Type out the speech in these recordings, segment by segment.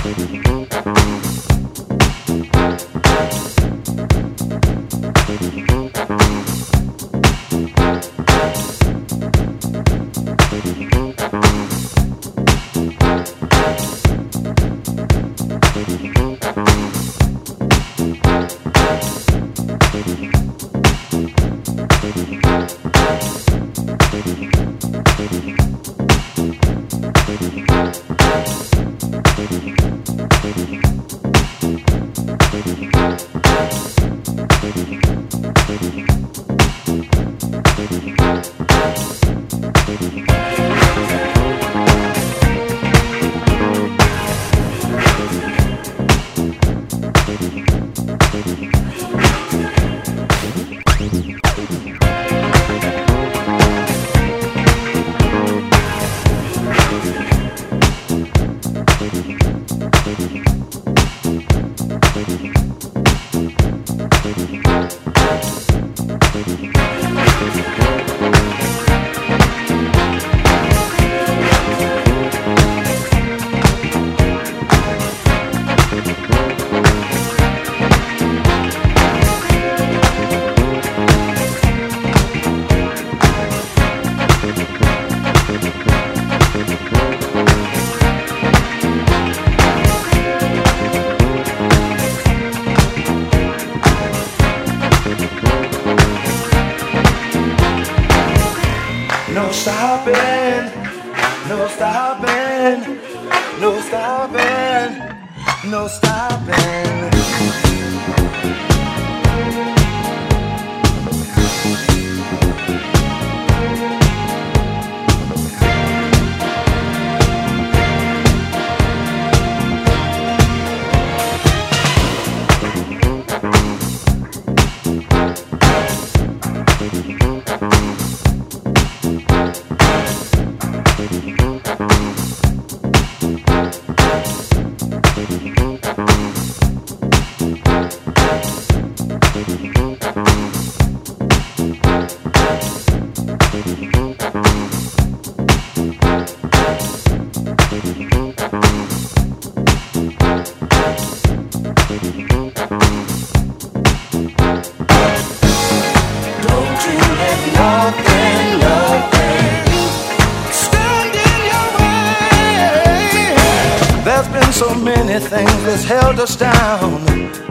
Things held us down,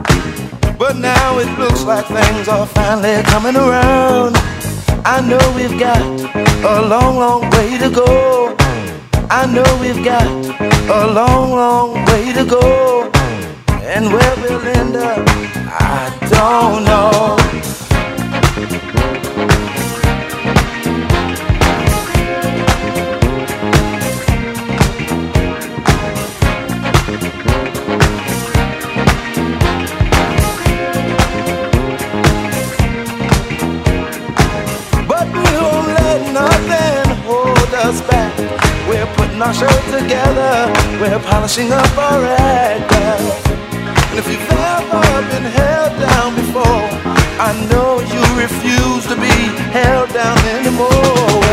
but now it looks like things are finally coming around. I know we've got a long, long way to go. I know we've got a long, long way to go. And where we'll end up, I don't know. Our shirt together, we're polishing up our act, girl. And if you've ever been held down before, I know you refuse to be held down anymore.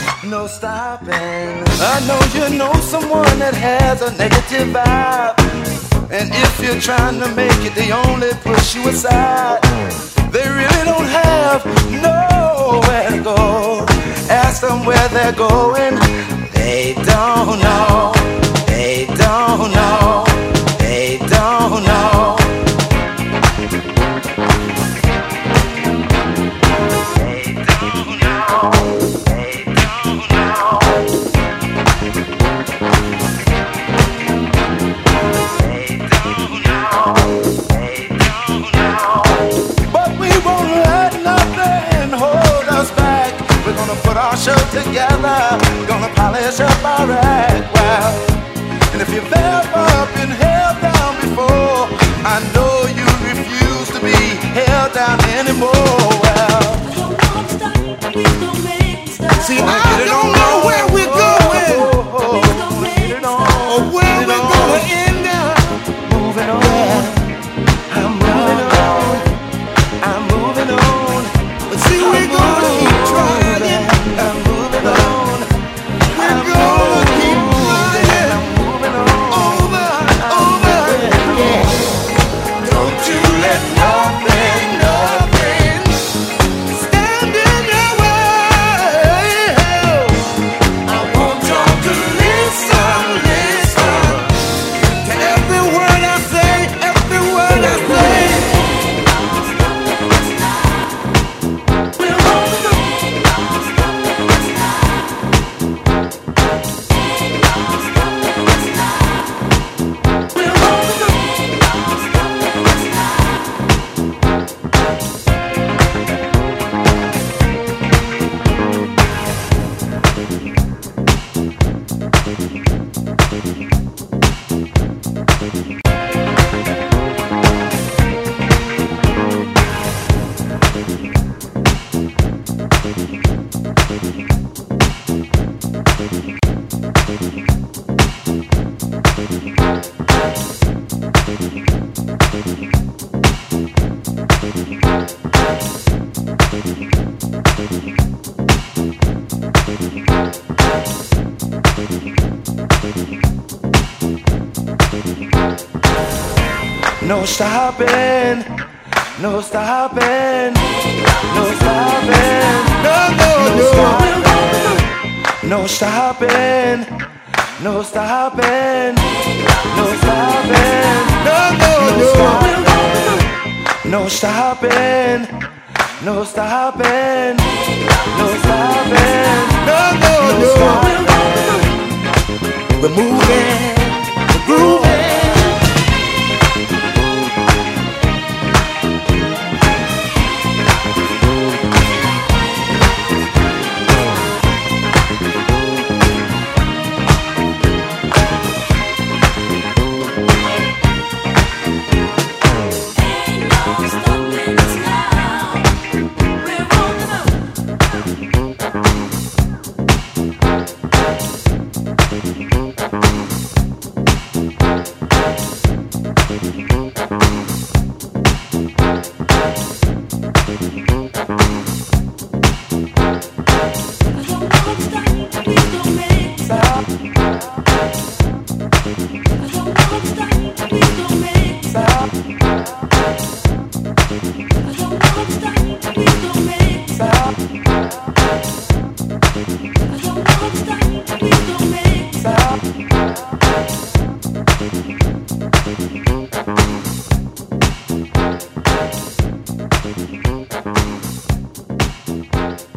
No stopping. I know you know someone that has a negative vibe. And if you're trying to make it, they only push you aside. They really don't have nowhere to go. Ask them where they're going. They don't know. They don't know. They don't know. They don't know. They don't know. They don't know. They don't know. But we won't let nothing hold us back. We're gonna put our show together. We're gonna polish up our act. Well, and if you've ever been held down before, I know you refuse to be held down anymore. Well, see, I don't know where we're going, or where we're gonna end up. Moving on, I'm moving on, I'm moving on. But see, we're gonna keep trying. I'm moving on. We're gonna keep trying. I'm moving on. Over, over. Yeah. Don't you let nothing, nothing stand in your way. I want y'all to listen, listen to every word I say, every word I say. No stopping, no stopping, no stopping, no, no, no, no stopping, no stopping, no stopping, no, no, no, no stopping, no stopping, no stopping, no, no, no, we're moving, we're grooving. Stop.